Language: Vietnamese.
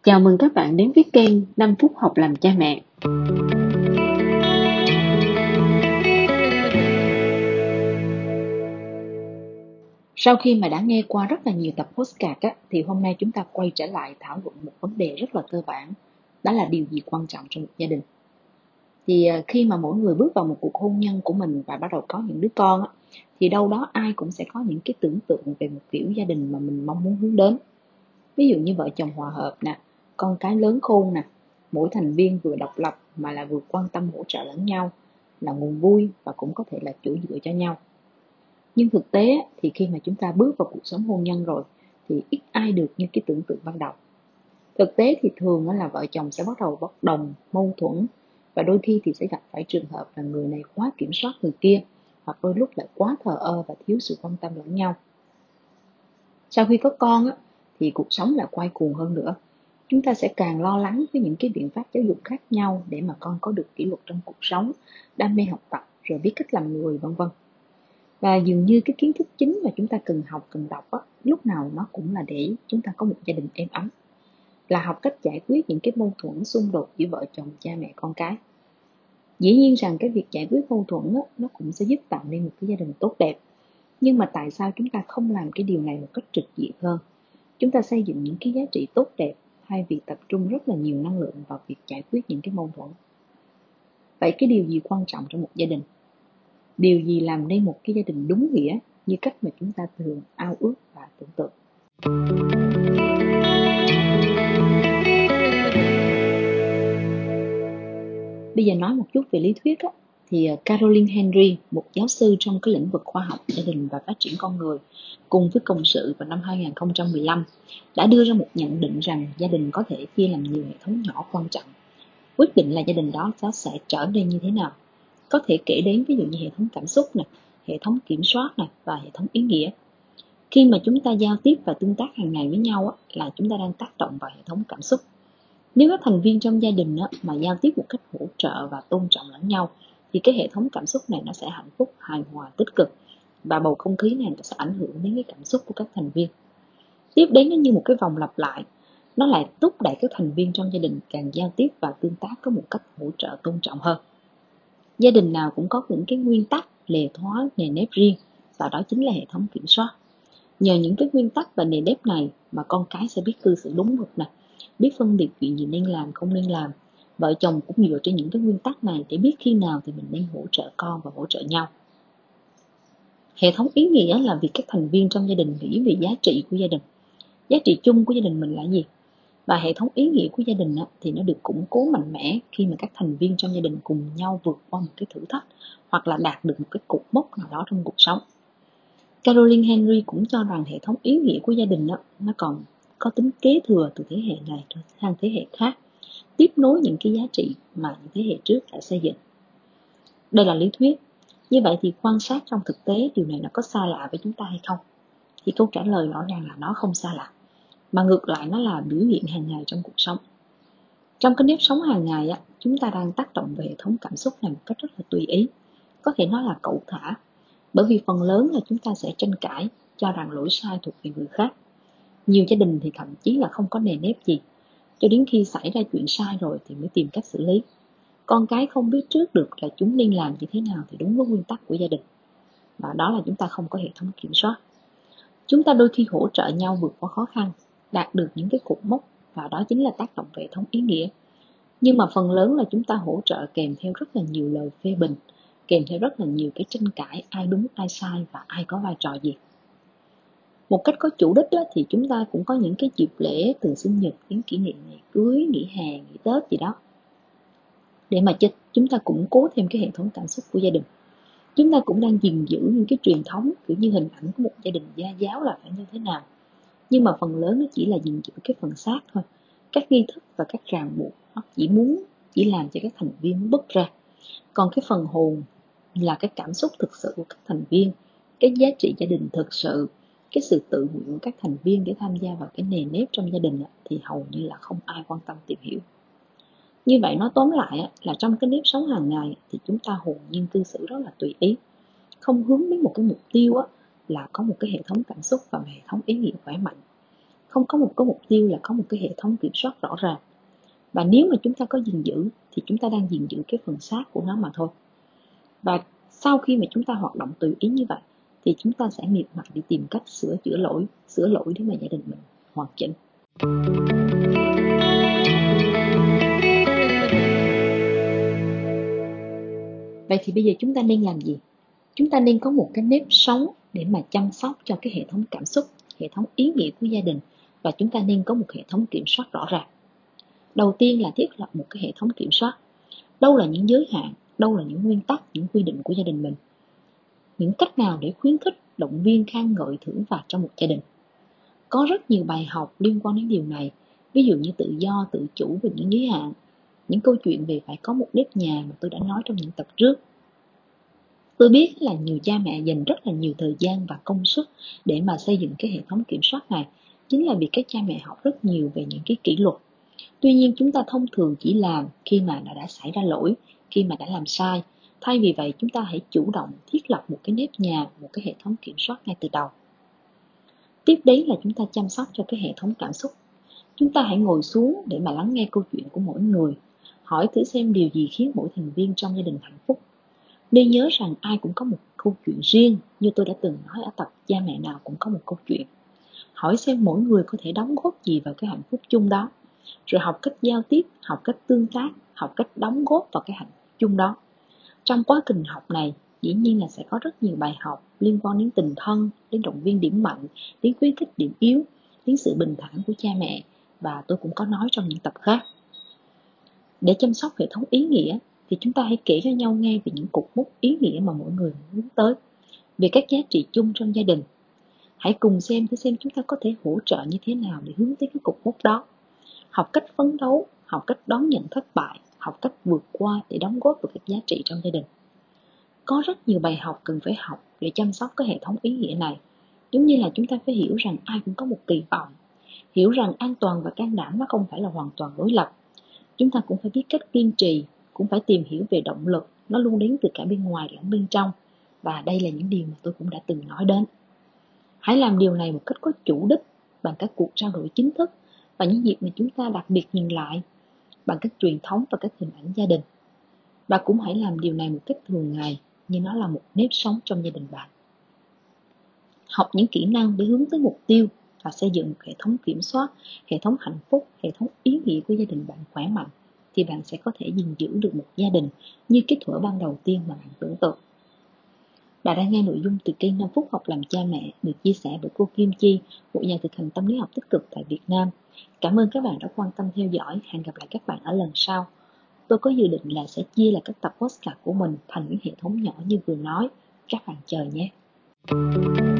Chào mừng các bạn đến với kênh 5 phút học làm cha mẹ. Sau khi mà đã nghe qua rất là nhiều tập podcast thì hôm nay chúng ta quay trở lại thảo luận một vấn đề rất là cơ bản, đó là điều gì quan trọng trong một gia đình. Thì khi mà mỗi người bước vào một cuộc hôn nhân của mình và bắt đầu có những đứa con thì đâu đó ai cũng sẽ có những cái tưởng tượng về một kiểu gia đình mà mình mong muốn hướng đến. Ví dụ như vợ chồng hòa hợp nè, con cái lớn khôn nè, mỗi thành viên vừa độc lập mà là vừa quan tâm hỗ trợ lẫn nhau, là nguồn vui và cũng có thể là chỗ dựa cho nhau. Nhưng thực tế thì khi mà chúng ta bước vào cuộc sống hôn nhân rồi thì ít ai được như cái tưởng tượng ban đầu. Thực tế thì thường là vợ chồng sẽ bắt đầu bất đồng, mâu thuẫn và đôi khi thì sẽ gặp phải trường hợp là người này quá kiểm soát người kia, hoặc đôi lúc lại quá thờ ơ và thiếu sự quan tâm lẫn nhau. Sau khi có con thì cuộc sống lại quay cuồng hơn nữa. Chúng ta sẽ càng lo lắng với những cái biện pháp giáo dục khác nhau để mà con có được kỷ luật trong cuộc sống, đam mê học tập, rồi biết cách làm người, vân vân. Và dường như cái kiến thức chính mà chúng ta cần học, cần đọc lúc nào nó cũng là để chúng ta có một gia đình êm ấm, là học cách giải quyết những cái mâu thuẫn xung đột giữa vợ chồng, cha mẹ, con cái. Dĩ nhiên rằng cái việc giải quyết mâu thuẫn nó cũng sẽ giúp tạo nên một cái gia đình tốt đẹp. Nhưng mà tại sao chúng ta không làm cái điều này một cách trực diện hơn? Chúng ta xây dựng những cái giá trị tốt đẹp thay vì tập trung rất là nhiều năng lượng vào việc giải quyết những cái mâu thuẫn. Vậy cái điều gì quan trọng trong một gia đình? Điều gì làm nên một cái gia đình đúng nghĩa như cách mà chúng ta thường ao ước và tưởng tượng? Bây giờ nói một chút về lý thuyết thì Caroline Henry, một giáo sư trong cái lĩnh vực khoa học gia đình và phát triển con người, cùng với cộng sự vào năm 2015 đã đưa ra một nhận định rằng gia đình có thể chia làm nhiều hệ thống nhỏ quan trọng. Quyết định là gia đình đó nó sẽ trở nên như thế nào. Có thể kể đến ví dụ như hệ thống cảm xúc nè, hệ thống kiểm soát nè và hệ thống ý nghĩa. Khi mà chúng ta giao tiếp và tương tác hàng ngày với nhau là chúng ta đang tác động vào hệ thống cảm xúc. Nếu các thành viên trong gia đình mà giao tiếp một cách hỗ trợ và tôn trọng lẫn nhau thì cái hệ thống cảm xúc này nó sẽ hạnh phúc, hài hòa, tích cực, và bầu không khí này nó sẽ ảnh hưởng đến cái cảm xúc của các thành viên. Tiếp đến nó như một cái vòng lặp lại, nó lại thúc đẩy các thành viên trong gia đình càng giao tiếp và tương tác có một cách hỗ trợ, tôn trọng hơn. Gia đình nào cũng có những cái nguyên tắc, lề thói, nề nếp riêng, và đó chính là hệ thống kiểm soát. Nhờ những cái nguyên tắc và nề nếp này mà con cái sẽ biết cư xử đúng mực nè, biết phân biệt chuyện gì nên làm, không nên làm. Vợ chồng cũng dựa trên những cái nguyên tắc này để biết khi nào thì mình nên hỗ trợ con và hỗ trợ nhau. Hệ thống ý nghĩa là việc các thành viên trong gia đình nghĩ về giá trị của gia đình. Giá trị chung của gia đình mình là gì? Và hệ thống ý nghĩa của gia đình thì nó được củng cố mạnh mẽ khi mà các thành viên trong gia đình cùng nhau vượt qua một cái thử thách hoặc là đạt được một cái cột mốc nào đó trong cuộc sống. Caroline Henry cũng cho rằng hệ thống ý nghĩa của gia đình nó còn có tính kế thừa từ thế hệ này sang thế hệ khác, tiếp nối những cái giá trị mà những thế hệ trước đã xây dựng. Đây là lý thuyết. Như vậy thì quan sát trong thực tế điều này nó có xa lạ với chúng ta hay không? Thì câu trả lời rõ ràng là nó không xa lạ, mà ngược lại nó là biểu hiện hàng ngày trong cuộc sống. Trong cái nếp sống hàng ngày chúng ta đang tác động về hệ thống cảm xúc này một cách rất là tùy ý, có thể nói là cẩu thả, bởi vì phần lớn là chúng ta sẽ tranh cãi, cho rằng lỗi sai thuộc về người khác. Nhiều gia đình thì thậm chí là không có nề nếp gì, cho đến khi xảy ra chuyện sai rồi thì mới tìm cách xử lý. Con cái không biết trước được là chúng nên làm như thế nào thì đúng với nguyên tắc của gia đình, và đó là chúng ta không có hệ thống kiểm soát. Chúng ta đôi khi hỗ trợ nhau vượt qua khó khăn, đạt được những cái cột mốc, và đó chính là tác động về hệ thống ý nghĩa. Nhưng mà phần lớn là chúng ta hỗ trợ kèm theo rất là nhiều lời phê bình, kèm theo rất là nhiều cái tranh cãi ai đúng ai sai và ai có vai trò gì. Một cách có chủ đích thì chúng ta cũng có những cái dịp lễ từ sinh nhật đến kỷ niệm ngày cưới, nghỉ hè, nghỉ Tết gì đó, để mà chúng ta củng cố thêm cái hệ thống cảm xúc của gia đình. Chúng ta cũng đang gìn giữ những cái truyền thống, kiểu như hình ảnh của một gia đình gia giáo là phải như thế nào. Nhưng mà phần lớn nó chỉ là gìn giữ cái phần xác thôi. Các nghi thức và các ràng buộc nó chỉ làm cho các thành viên bứt ra. Còn cái phần hồn là cái cảm xúc thực sự của các thành viên, cái giá trị gia đình thực sự, cái sự tự nguyện của các thành viên để tham gia vào cái nề nếp trong gia đình thì hầu như là không ai quan tâm tìm hiểu. Như vậy nói tóm lại là trong cái nếp sống hàng ngày thì chúng ta hồn nhiên cư xử rất là tùy ý, không hướng đến một cái mục tiêu là có một cái hệ thống cảm xúc và hệ thống ý nghĩa khỏe mạnh. không có một cái mục tiêu là có một cái hệ thống kiểm soát rõ ràng. Và nếu mà chúng ta có gìn giữ thì chúng ta đang gìn giữ cái phần xác của nó mà thôi. Và sau khi mà chúng ta hoạt động tùy ý như vậy thì chúng ta sẽ miệt mài đi tìm cách sửa lỗi để mà gia đình mình hoàn chỉnh. Vậy thì bây giờ chúng ta nên làm gì? Chúng ta nên có một cái nếp sống để mà chăm sóc cho cái hệ thống cảm xúc, hệ thống ý nghĩa của gia đình, và chúng ta nên có một hệ thống kiểm soát rõ ràng. Đầu tiên là thiết lập một cái hệ thống kiểm soát. Đâu là những giới hạn, đâu là những nguyên tắc, những quy định của gia đình mình. Những cách nào để khuyến khích, động viên, khen ngợi, thưởng phạt trong một gia đình. Có rất nhiều bài học liên quan đến điều này, ví dụ như tự do, tự chủ và những giới hạn, những câu chuyện về phải có một nếp nhà mà tôi đã nói trong những tập trước. Tôi biết là nhiều cha mẹ dành rất là nhiều thời gian và công sức để mà xây dựng cái hệ thống kiểm soát này, chính là vì các cha mẹ học rất nhiều về những cái kỷ luật. Tuy nhiên chúng ta thông thường chỉ làm khi mà đã xảy ra lỗi, khi mà đã làm sai. Thay vì vậy chúng ta hãy chủ động thiết lập một cái nếp nhà, một cái hệ thống kiểm soát ngay từ đầu. Tiếp đến là chúng ta chăm sóc cho cái hệ thống cảm xúc. Chúng ta hãy ngồi xuống để mà lắng nghe câu chuyện của mỗi người. Hỏi thử xem điều gì khiến mỗi thành viên trong gia đình hạnh phúc. Nên nhớ rằng ai cũng có một câu chuyện riêng, như tôi đã từng nói ở tập Cha mẹ nào cũng có một câu chuyện. Hỏi xem mỗi người có thể đóng góp gì vào cái hạnh phúc chung đó. Rồi học cách giao tiếp, học cách tương tác, học cách đóng góp vào cái hạnh phúc chung đó. Trong quá trình học này, dĩ nhiên là sẽ có rất nhiều bài học liên quan đến tình thân, đến động viên điểm mạnh, đến khuyến khích điểm yếu, đến sự bình thản của cha mẹ, và tôi cũng có nói trong những tập khác. Để chăm sóc hệ thống ý nghĩa thì chúng ta hãy kể cho nhau nghe về những cột mốc ý nghĩa mà mỗi người hướng tới, về các giá trị chung trong gia đình. Hãy cùng xem chúng ta có thể hỗ trợ như thế nào để hướng tới cái cột mốc đó. Học cách phấn đấu, học cách đón nhận thất bại, học cách vượt qua để đóng góp vào các giá trị trong gia đình. Có rất nhiều bài học cần phải học để chăm sóc cái hệ thống ý nghĩa này. Giống như là chúng ta phải hiểu rằng ai cũng có một kỳ vọng, hiểu rằng an toàn và can đảm nó không phải là hoàn toàn đối lập. Chúng ta cũng phải biết cách kiên trì, cũng phải tìm hiểu về động lực, nó luôn đến từ cả bên ngoài lẫn bên trong. Và đây là những điều mà tôi cũng đã từng nói đến. Hãy làm điều này một cách có chủ đích, bằng các cuộc trao đổi chính thức và những dịp mà chúng ta đặc biệt nhìn lại, bằng các truyền thống và các hình ảnh gia đình. Và cũng hãy làm điều này một cách thường ngày, như nó là một nếp sống trong gia đình bạn. Học những kỹ năng để hướng tới mục tiêu và xây dựng một hệ thống kiểm soát, hệ thống hạnh phúc, hệ thống ý nghĩa của gia đình bạn khỏe mạnh, thì bạn sẽ có thể gìn giữ được một gia đình như cái thuở ban đầu tiên mà bạn tưởng tượng. Bạn đang nghe nội dung từ kênh 5 phút học làm cha mẹ được chia sẻ bởi cô Kim Chi, một nhà thực hành tâm lý học tích cực tại Việt Nam. Cảm ơn các bạn đã quan tâm theo dõi. Hẹn gặp lại các bạn ở lần sau. Tôi có dự định là sẽ chia lại các tập podcast của mình thành những hệ thống nhỏ như vừa nói. Các bạn chờ nhé.